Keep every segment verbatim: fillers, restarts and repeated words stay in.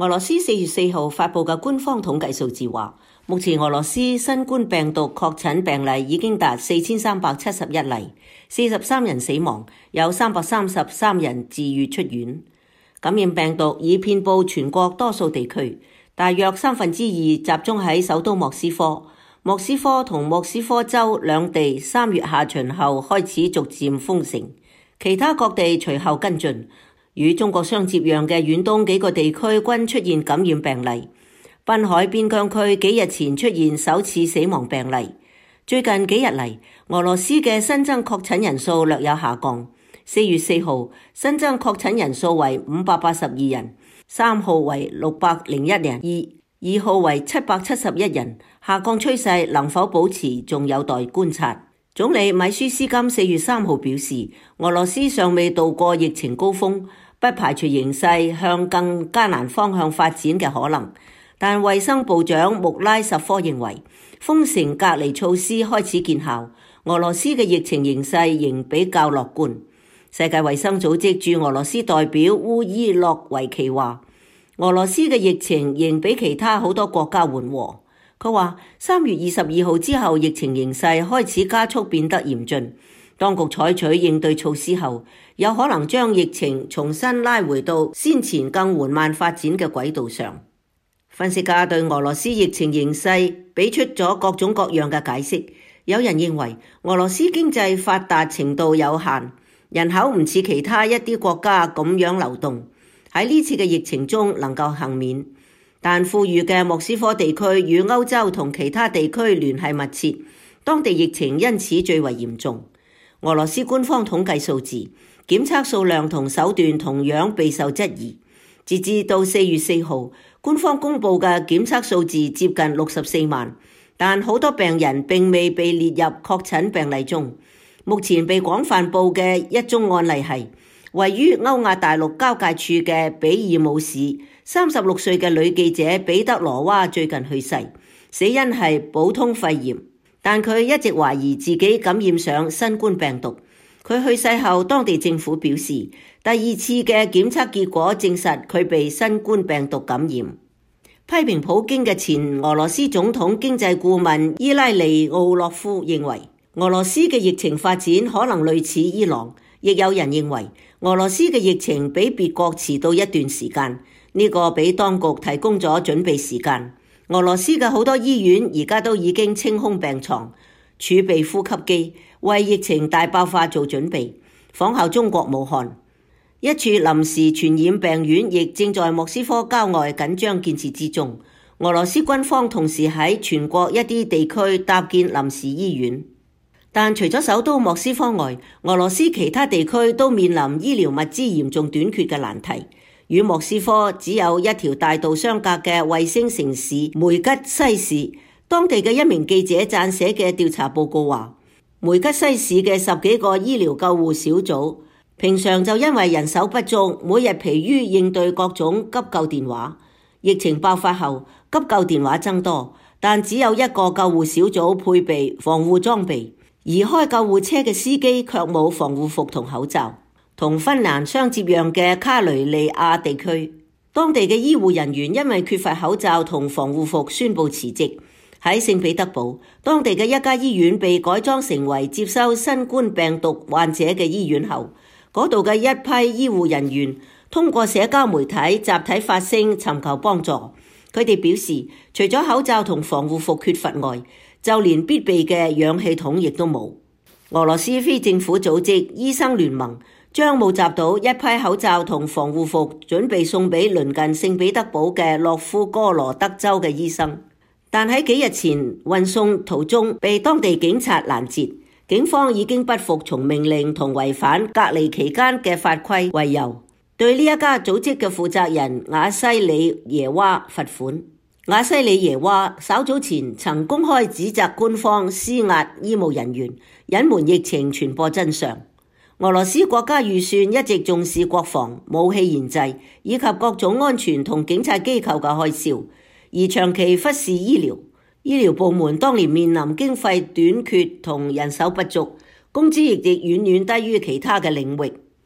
俄羅斯四月四號發布嘅官方統計數字話，目前俄羅斯新冠病毒確診病例已經達四千三百七十一例，四十三人死亡，有三百三十三人治愈出院。感染病毒已遍佈全國多數地區，大約三分之二集中喺首都莫斯科。莫斯科同莫斯科州兩地三月下旬後開始逐漸封城，其他各地隨後跟進。與中國相接壤嘅遠東幾個地區均出現感染病例，濱海邊疆區幾日前出現首次死亡病例。最近幾日嚟，俄羅斯嘅新增確診人數略有下降。四月四號新增確診人數為五百八十二人，三號為六百零一人，二二號為七百七十一人。下降趨勢能否保持，仲有待觀察。總理米舒斯金四月三號表示，俄羅斯尚未度過疫情高峰，不排除形勢向更艱難方向發展嘅可能。但衛生部長穆拉什科認為，封城隔離措施開始見效，俄羅斯嘅疫情形勢仍比較樂觀。世界衛生組織駐俄羅斯代表烏伊洛維奇話，俄羅斯嘅疫情仍比其他好多國家緩和。佢話三月二十二號之後，疫情形勢開始加速變得嚴峻，當局採取應對措施後，有可能將疫情重新拉回到先前更緩慢發展嘅軌道上。分析家對俄羅斯疫情形勢俾出咗各種各樣嘅解釋。有人認為俄羅斯經濟發達程度有限，人口唔似其他一啲國家咁樣流動，喺呢次嘅疫情中能夠幸免。但富裕嘅莫斯科地區與歐洲同其他地區聯繫密切，當地疫情因此最為嚴重。俄羅斯官方統計數字，檢測數量同手段同樣備受質疑。截至到四月四號，官方公布嘅檢測數字接近六十四萬，但好多病人並未被列入確診病例中。目前被廣泛報嘅一宗案例係位於歐亞大陸交界處嘅比爾姆市，三十六歲嘅女記者彼得羅娃最近去世，死因係普通肺炎，但佢一直懷疑自己感染上新冠病毒。佢去世後，當地政府表示，第二次嘅檢測結果證實佢被新冠病毒感染。批評普京嘅前俄羅斯總統經濟顧問伊拉尼奧洛夫認為，俄羅斯嘅疫情發展可能類似伊朗。亦有人認為，俄羅斯嘅疫情比別國遲到一段時間，呢個俾當局提供咗準備時間。俄羅斯嘅好多醫院而家都已經清空病床，儲備呼吸機，為疫情大爆發做準備。仿效中國武漢，一處臨時傳染病院亦正在莫斯科郊外緊張建設之中。俄羅斯軍方同時喺全國一啲地區搭建臨時醫院。但除咗首都莫斯科外，俄羅斯其他地區都面臨醫療物資嚴重短缺嘅難題。與莫斯科只有一條大道相隔嘅衛星城市梅吉西市，當地嘅一名記者撰寫嘅調查報告話，梅吉西市嘅十幾個醫療救護小組，平常就因為人手不足，每日疲於應對各種急救電話。疫情爆發後，急救電話增多，但只有一個救護小組配備防護裝備。而開救護車嘅司機卻冇防護服同口罩。同芬蘭相接壤嘅卡雷利亞地區，當地嘅醫護人員因為缺乏口罩同防護服宣布辭職。喺聖彼得堡，當地嘅一家醫院被改裝成為接收新冠病毒患者嘅醫院後，嗰度嘅一批醫護人員通過社交媒體集體發聲尋求幫助。佢哋表示，除咗口罩同防護服缺乏外，就連必備嘅氧氣筒亦都冇。俄羅斯非政府組織醫生聯盟將募集到一批口罩同防護服，準備送俾鄰近聖彼得堡嘅諾夫哥羅德州嘅醫生。但喺幾日前運送途中被當地警察攔截，警方已經不服從命令同違反隔離期間嘅法規為由，對呢一家組織嘅負責人瓦西里耶娃罰款。瓦西里耶娃稍早前曾公開指責官方施壓醫務人員，隱瞞疫情傳播真相。俄羅斯國家預算一直重視國防、武器研製以及各種安全同警察機構嘅開銷，而長期忽視醫療。醫療部門當年面臨經費短缺同人手不足，工資亦亦遠遠低於其他嘅領域。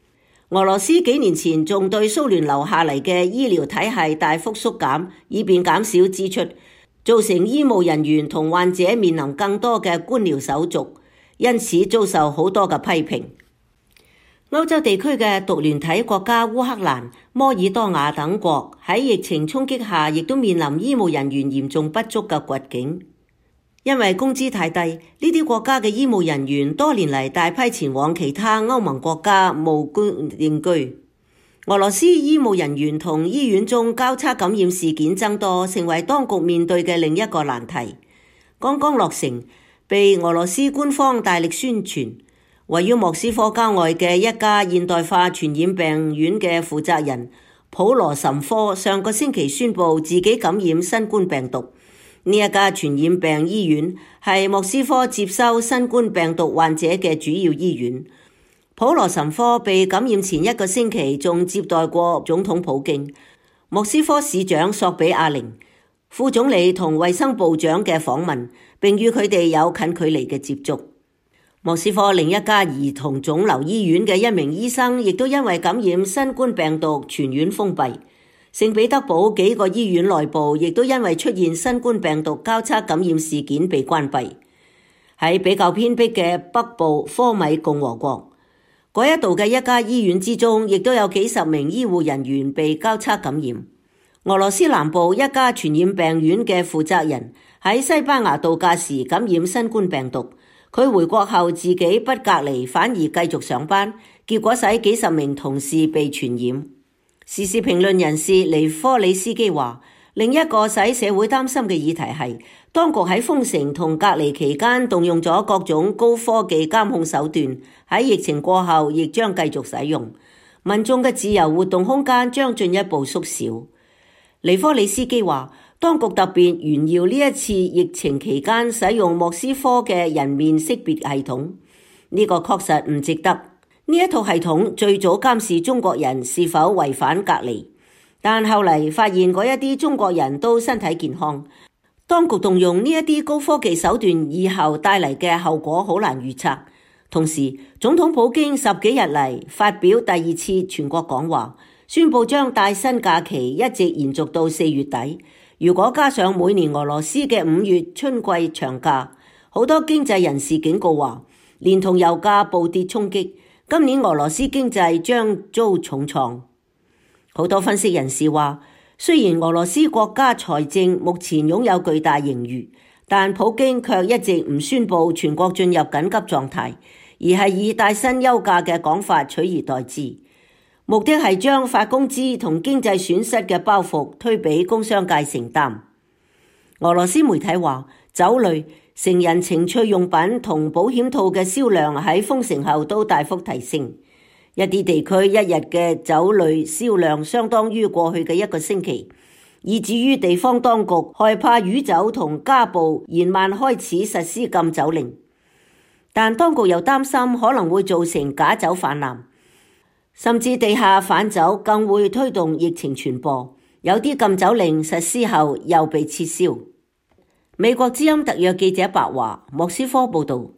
俄羅斯幾年前仲對蘇聯留下嚟嘅醫療體系大幅縮減，以便減少支出，造成醫務人員同患者面臨更多嘅官僚手續，因此遭受好多嘅批評。歐洲地區嘅獨聯體國家烏克蘭、摩爾多瓦等國喺疫情衝擊下，亦都面臨醫務人員嚴重不足嘅窘境。因為工資太低，呢啲國家嘅醫務人員多年嚟大批前往其他歐盟國家務工定居。俄羅斯醫務人員同醫院中交叉感染事件增多，成為當局面對嘅另一個難題。剛剛落成，被俄羅斯官方大力宣傳。位於莫斯科郊外嘅一家現代化傳染病院嘅負責人普羅什科上個星期宣布自己感染新冠病毒。呢一家傳染病醫院係莫斯科接收新冠病毒患者嘅主要醫院。普羅什科被感染前一個星期仲接待過總統普京、莫斯科市長索比亞寧、副總理同衛生部長嘅訪問，並與佢哋有近距離嘅接觸。莫斯科另一家兒童腫瘤醫院嘅一名醫生亦都因為感染新冠病毒全院封閉。聖彼得堡幾個醫院內部亦都因為出現新冠病毒交叉感染事件被關閉。喺比較偏僻嘅北部科米共和國，嗰一度嘅一家醫院之中，亦都有幾十名醫護人員被交叉感染。俄羅斯南部一家傳染病院嘅負責人喺西班牙度假時感染新冠病毒。佢回國後自己不隔離，反而繼續上班，結果使幾十名同事被傳染。時事評論人士尼科里斯基話，另一個使社會擔心嘅議題係，當局喺封城同隔離期間動用咗各種高科技監控手段，喺疫情過後亦將繼續使用，民眾嘅自由活動空間將進一步縮小。尼科里斯基話，當局特別炫耀呢一次疫情期間使用莫斯科嘅人面識別系統，呢個確實唔值得。呢一套系統最早監視中國人是否違反隔離，但後嚟發現嗰一啲中國人都身體健康。當局動用呢一啲高科技手段以後帶嚟嘅後果好難預測。同時，總統普京十幾日嚟發表第二次全國講話，宣布將帶薪假期一直延續到四月底。如果加上每年俄羅斯嘅五月春季長假，好多經濟人士警告話，連同油價暴跌衝擊，今年俄羅斯經濟將遭重創。好多分析人士話，雖然俄羅斯國家財政目前擁有巨大盈餘，但普京卻一直唔宣布全國進入緊急狀態，而係以帶薪休假嘅講法取而代之。目的係將發工資同經濟損失嘅包袱推俾工商界承擔。俄羅斯媒體話，酒類、成人情趣用品同保險套嘅銷量喺封城後都大幅提升。一啲地區一日嘅酒類銷量相當於過去嘅一個星期，以至於地方當局害怕酗酒同家暴延慢開始實施禁酒令。但當局又擔心可能會造成假酒氾濫。甚至地下販酒更會推動疫情傳播，有啲禁酒令實施後又被撤銷。美國之音特約記者白華，莫斯科報道。